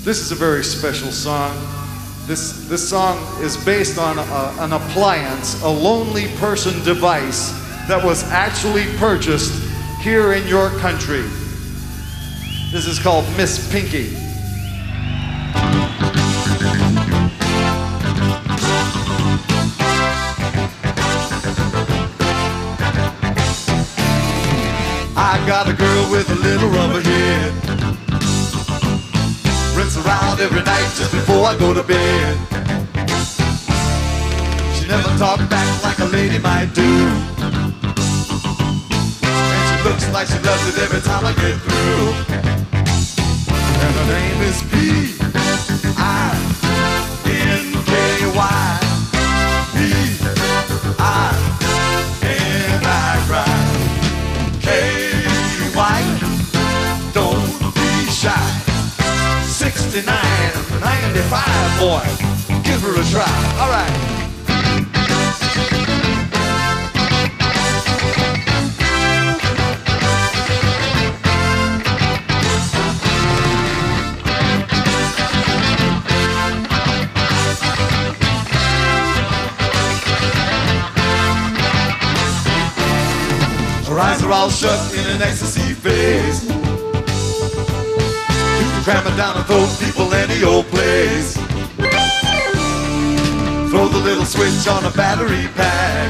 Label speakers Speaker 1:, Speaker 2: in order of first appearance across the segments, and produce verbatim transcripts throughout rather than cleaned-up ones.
Speaker 1: This is a very special song. This, this song is based on a, an appliance, a lonely person device that was actually purchased here in your country. This is called Miss Pinky. I got a girl with a little rubber head. Rinse around every night just before I go to bed. She never talked back like a lady might do. And she looks like she loves it every time I get through. And her name is P I N K Y. P I N I cry. K Y, don't be shy. sixty-nine, ninety-five, boy, give her a try. All right. Her eyes are all shut in an ecstasy phase. Cram it down and throw people any old place. Throw the little switch on a battery pack.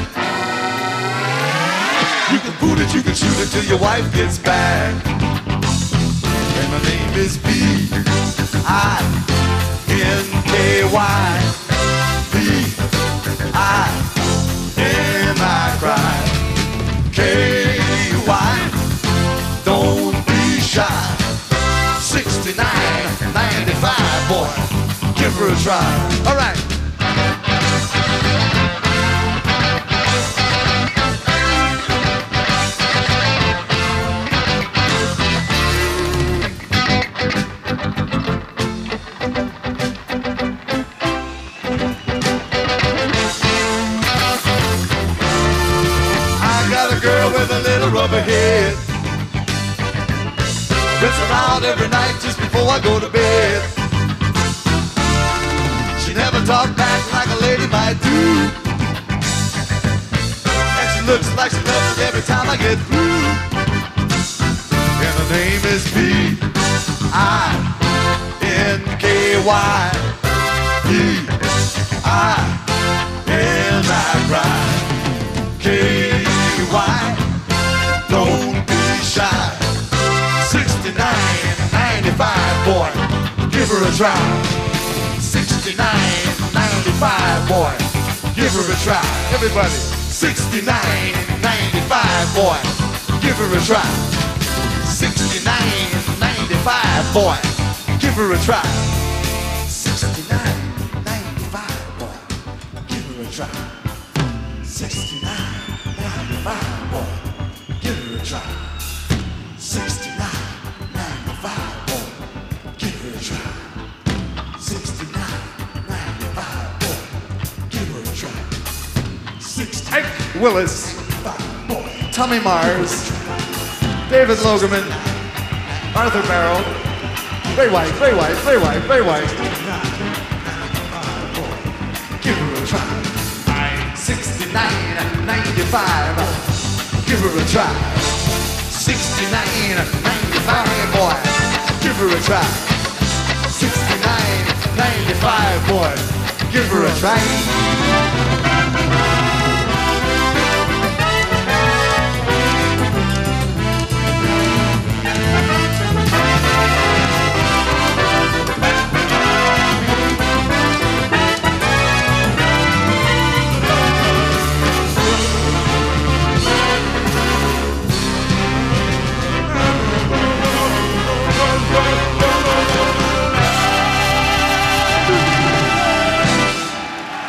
Speaker 1: You can boot it, you can shoot it till your wife gets back. And my name is B I N K Y. B I N I cry. K Y, don't be shy. sixty-nine, ninety-five, boy, give her a try. All right. I got a girl with a little rubber head. Rinse around every night just before I go to bed. She never talked back like a lady might do. And she looks like she loves it every time I get through. And her name is P I N K Y. P I N I cry. K Y, don't be shy. sixty-nine, ninety-five, boy, give her a try. sixty-nine, ninety-five, boy, give her a try. Everybody, sixty-nine, ninety-five, boy, give her a try. sixty-nine, ninety-five, boy, give her a try. sixty-nine, ninety-five, boy, give her a try. sixty-nine, ninety-five, boy, give her a try. sixty-nine, ninety-five, boy, give her a try. sixty-nine, ninety-five, boy, give her a try. sixty-nine, Ike Willis, boy, Tommy Mars, David Logerman, Arthur Merrill, Ray White, Ray White, Ray White, Ray White. Give her a try. sixty-nine, ninety-five, give her a try. sixty-nine, ninety-five, boy, give her a try. sixty-nine, ninety-five, boy, give her a try.